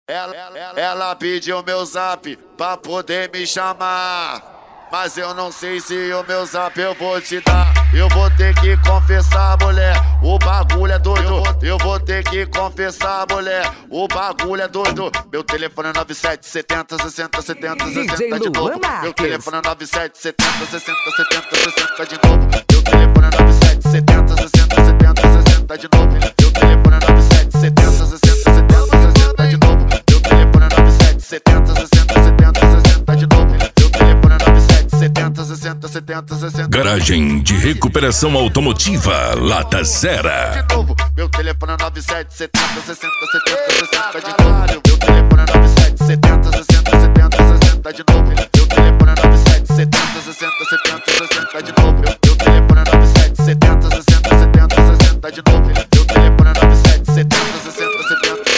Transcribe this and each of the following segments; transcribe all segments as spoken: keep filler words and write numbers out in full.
Ela, ela, ela pediu meu zap pra poder me chamar, mas eu não sei se o meu zap eu vou te dar. Eu vou ter que confessar, mulher, o bagulho é doido. Eu vou ter que confessar, mulher, o bagulho é doido. Meu telefone é nove sete setenta sessenta setenta sessenta de novo. Meu telefone é nove sete setenta sessenta setenta sessenta de novo. Meu telefone é nove sete setenta sessenta setenta sessenta de novo. Meu telefone é nove sete setenta sessenta setenta sessenta de novo. Meu telefone é nove sete setenta sessenta setenta sessenta de novo. Meu telefone é nove sete setenta sessenta setenta sessenta. Garagem de recuperação automotiva Lata Zera. De novo. Meu telefone é nove sete setenta sessenta setenta sessenta de novo. Meu telefone é nove sete setenta sessenta setenta sessenta de novo. Meu telefone é nove sete setenta sessenta setenta sessenta de novo. Meu telefone é nove sete setenta sessenta setenta sessenta de novo. Meu telefone é nove sete setenta sessenta setenta.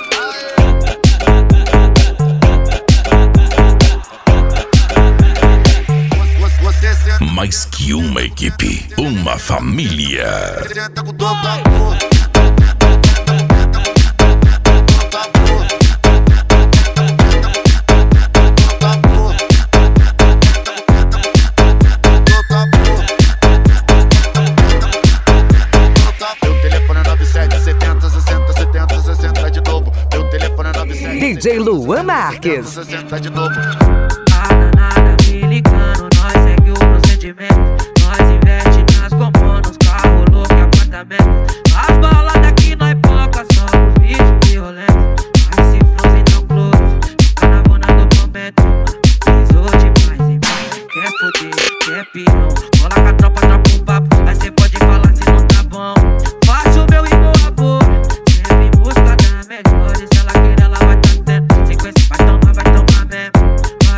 Mais que uma equipe, uma família. Meu telefone é nove sete setenta sessenta setenta sessenta de novo. Meu telefone é nove sete D J Luan Marques. sessenta de novo. Nada, nada, me ligando, nós segue o procedimento. Nós investe nas componas, carro, louco e apartamento. As baladas que nós poca são os vídeos violentos. As cifras então close, fica na bona do momento. Pisou demais em mim, quer foder, quer pirão. Cola com a tropa, troca um papo, aí cê pode falar se não tá bom. Faço o meu e boa boa, sempre em busca da melhor. E se ela querer, ela vai tá tendo. Se conhecer, vai tomar, vai tomar mesmo.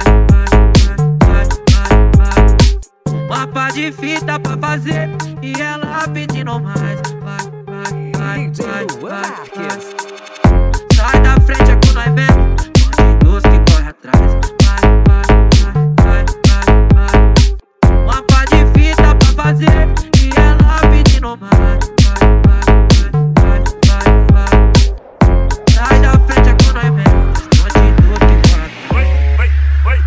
Mapa de fita pra fazer e ela pedindo mais. Vai, vai, vai, vai, vai, vai. Sai da frente é com nós mesmo, bandidos que corre atrás. Vai, vai, vai, vai, vai. Mapa de fita pra fazer e ela pedindo mais. Vai, vai, vai, vai, vai. Sai da frente é com nós mesmo, bandidos que corre atrás.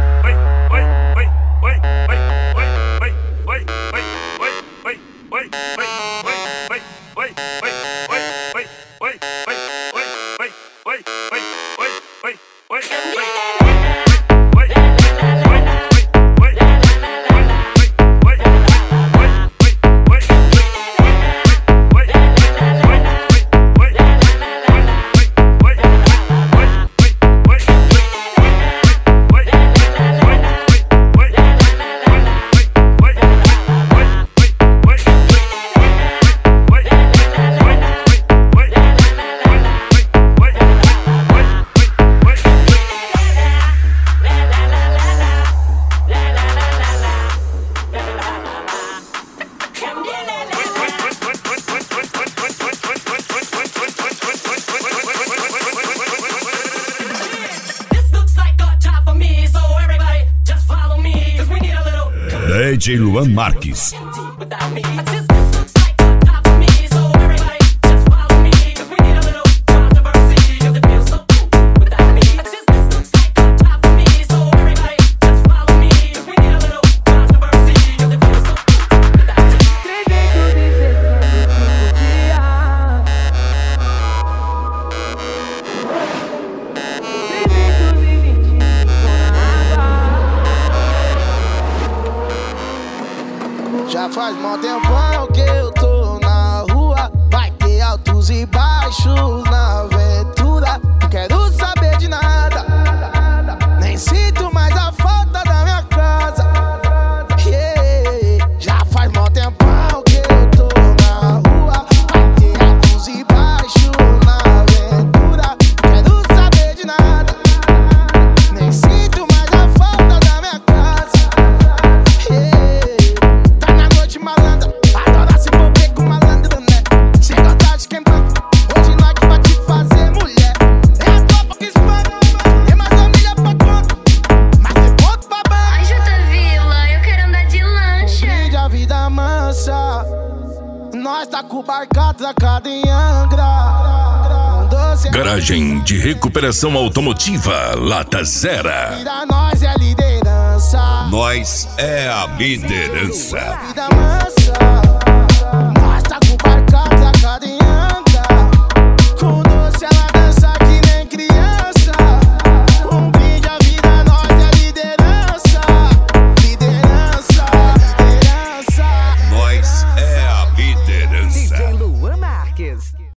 D J Luan Marques. Já faz mó tempão que eu tô na rua. Vai ter altos e baixos na aventura. Não quero saber de nada, nem sinto mais a falta da minha casa. Yeah. Já faz mó tempão que eu tô na rua. Vai ter altos e baixos na aventura. Não quero saber de nada, nem sinto mais a falta da minha casa. Yeah. Malandra, adora se envolver com malandro, né? Cê gosta de quem banca, hoje nós que vai te fazer mulher. É a tropa que espanta, tem mais família pra conta, mas tem ponto pra banca. Ai, Jota Vila, eu quero andar de lancha. Um brinde a vida mansa, nós tá com o barco atracado em Angra. Um doce Garagem de Recuperação Automotiva Lata Zero. Vida nós é a liderança. Nós é a liderança. Vida mansa.